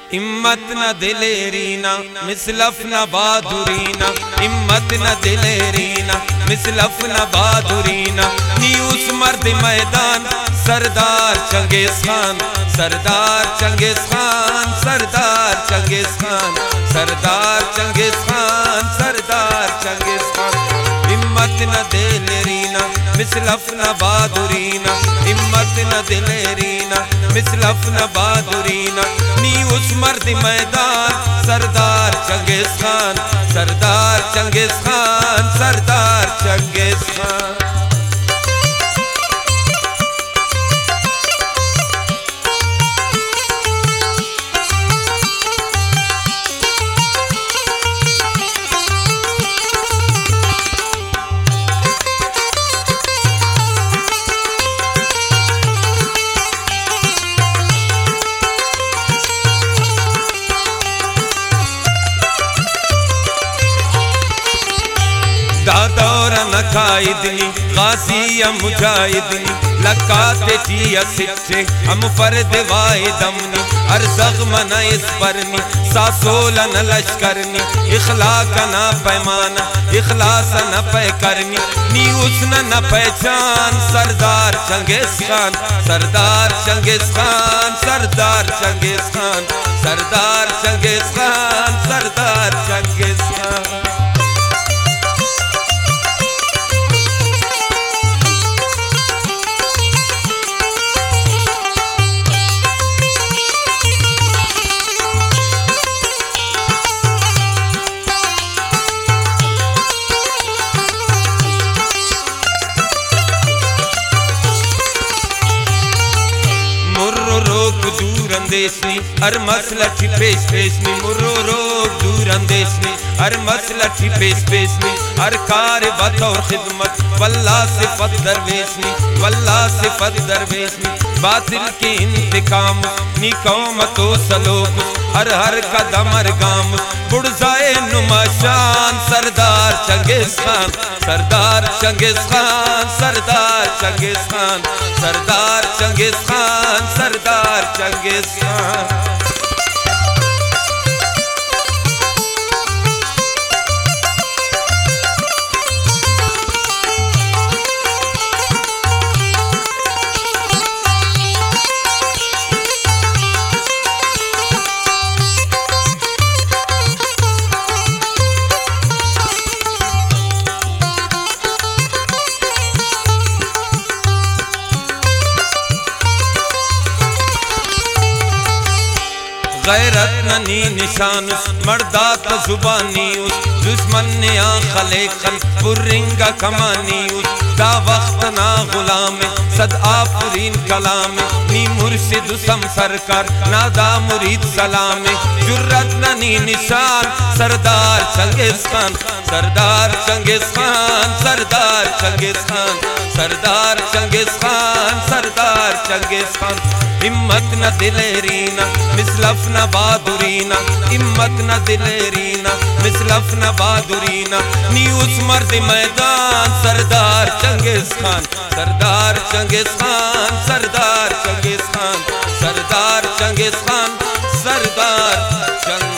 हिम्मत न दिलेरी ना मिसलफ न बहादुरी ना, हिम्मत न दिलेरी ना मिसलफ न बहादुरी ना। नी उस मर्द मैदान सरदार चंगेज खान, सरदार चंगेज खान, सरदार चंगेज खान, सरदार चंगेज खान, सरदार चंगेज खान। हिम्मत न दिलेरी ना मिसलफ न बहादुरी ना, हिम्मत न दिलेरी ना मिसलफ न बहादुरी ना। नी उस मर्द मैदान सरदार चंगेज खान, सरदार चंगेज खान, सरदार चंगेज खान। दादौरा नकाइदनी गाजिया मुजाहिदनी लकाते जिया सिट्ठे हम फर्द वाहिदमनी हर ज़ख्म न इस परनी सासोल न लश्करनी इखलाक न पैमाना इखलास न पैकरनी। नी उसन न पहचान सरदार चंगेज खान, सरदार चंगेज खान, सरदार चंगेज खान, सरदार चंगेज खान, सरदार चंगेज खान। दूर अंदेशनी हर मसला ठी पेश पेशनी, मुर्रो रोग दूर अंदेशनी हर मसला ठी पेश पेशनी। हर कार बतौर खिदमत वल्लाह से फत दरवेशनी, वल्लाह से फत दरवेशनी। बातिल की इंतकाम नी कौम तो सलोक हर हर कदम हर गाम बुढ़जाए नुमाशान सरदार चंगेज खान, सरदार चंगेज खान, सरदार चंगेज खान, सरदार चंगेज खान, सरदार चंगेज खान। गैरत ननी निशान मर्दात जुबानी उस दुश्मन ने आखले खल पुरिंगा कमानी उस दा वक्त ना गुलाम सद आफरीन कलाम नी मुर्शिद सम सरकार नादा मुरीद सलाम। जुर्रत ननी निशान सरदार चंगेज खान, सरदार चंगेज खान, सरदार चंगेज खान, सरदार चंगेज खान, सरदार चंगेज खान। हिम्मत न दिलेरी ना मिसलफ न बहादुरी ना, हिम्मत न दिलेरी ना मिसलफ न बहादुरी ना। नी उस मर्द मैदान सरदार चंगेज खान, सरदार चंगेज खान, सरदार चंगेज खान, सरदार चंगेज खान, सरदार चंगेज